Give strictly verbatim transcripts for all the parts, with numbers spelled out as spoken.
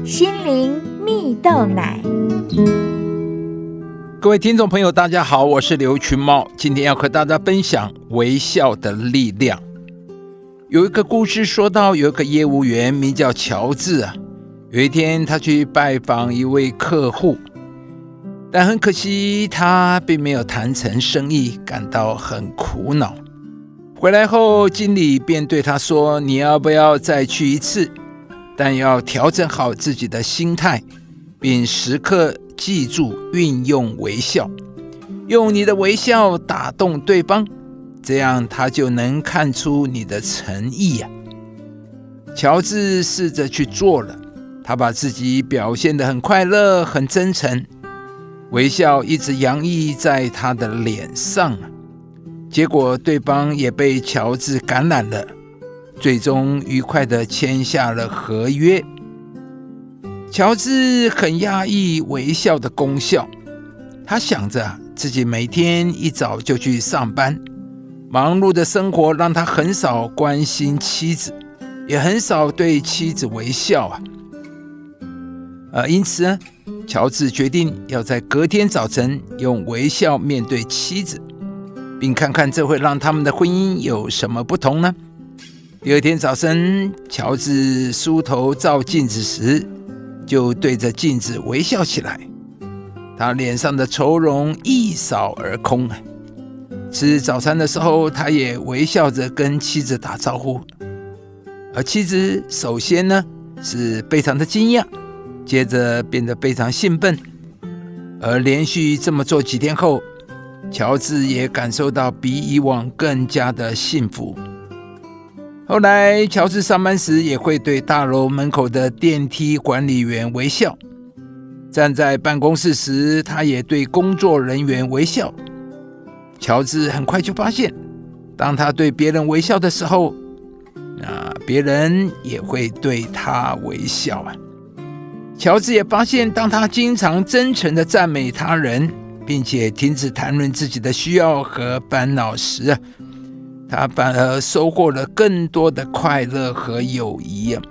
心灵蜜豆奶。 各位听众朋友大家好，我是刘群茂，今天要和大家分享微笑的力量。有一个故事说到，有一个业务员名叫乔治啊，有一天他去拜访一位客户，但很可惜他并没有谈成生意，感到很苦恼。回来后经理便对他说，你要不要再去一次，但要调整好自己的心态，并时刻记住运用微笑，用你的微笑打动对方，这样他就能看出你的诚意啊。乔治试着去做了，他把自己表现得很快乐很真诚，微笑一直洋溢在他的脸上啊。结果对方也被乔治感染了，最终愉快地签下了合约。乔治很压抑微笑的功效，他想着自己每天一早就去上班，忙碌的生活让他很少关心妻子，也很少对妻子微笑啊。呃，因此呢，乔治决定要在隔天早晨用微笑面对妻子，并看看这会让他们的婚姻有什么不同呢？第二天早晨，乔治梳头照镜子时，就对着镜子微笑起来，他脸上的愁容一扫而空。吃早餐的时候，他也微笑着跟妻子打招呼，而妻子首先呢是非常的惊讶，接着变得非常兴奋，而连续这么做几天后，乔治也感受到比以往更加的幸福。后来乔治上班时也会对大楼门口的电梯管理员微笑，站在办公室时他也对工作人员微笑。乔治很快就发现，当他对别人微笑的时候，那别人也会对他微笑啊。乔治也发现，当他经常真诚地赞美他人，并且停止谈论自己的需要和烦恼时，他反而收获了更多的快乐和友谊啊。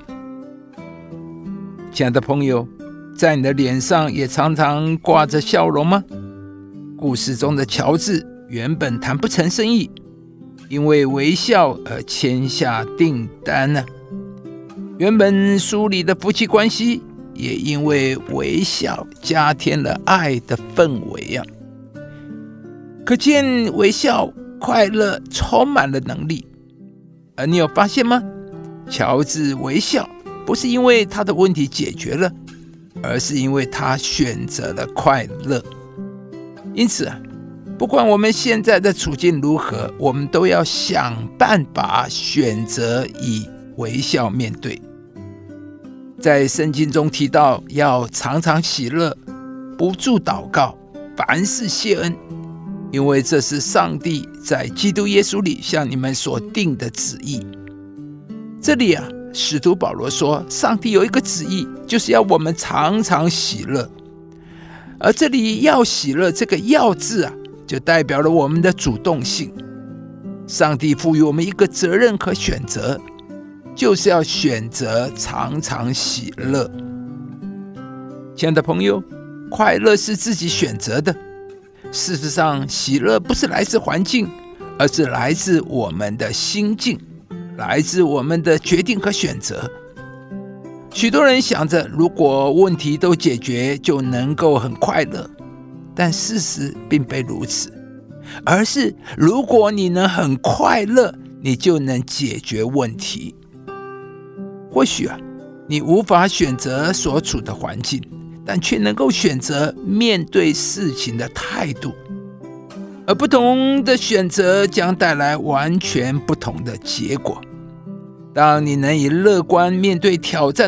亲爱的朋友，在你的脸上也常常挂着笑容吗？故事中的乔治原本谈不成生意，因为微笑而签下订单呢。原本疏离的夫妻关系也因为微笑加添了爱的氛围啊。可见微笑快乐充满了能力。而你有发现吗？乔治微笑不是因为他的问题解决了，而是因为他选择了快乐。因此啊，不管我们现在的处境如何，我们都要想办法选择以微笑面对。在圣经中提到，要常常喜乐，不住祷告，凡事谢恩，因为这是上帝在基督耶稣里向你们所定的旨意。这里啊，使徒保罗说，上帝有一个旨意，就是要我们常常喜乐。而这里要喜乐这个要字啊，就代表了我们的主动性。上帝赋予我们一个责任和选择，就是要选择常常喜乐。亲爱的朋友，快乐是自己选择的。事实上，喜乐不是来自环境，而是来自我们的心境，来自我们的决定和选择。许多人想着，如果问题都解决，就能够很快乐，但事实并非如此，而是如果你能很快乐，你就能解决问题。或许啊，你无法选择所处的环境，但却能够选择面对事情的态度，而不同的选择将带来完全不同的结果。当你能以乐观面对挑战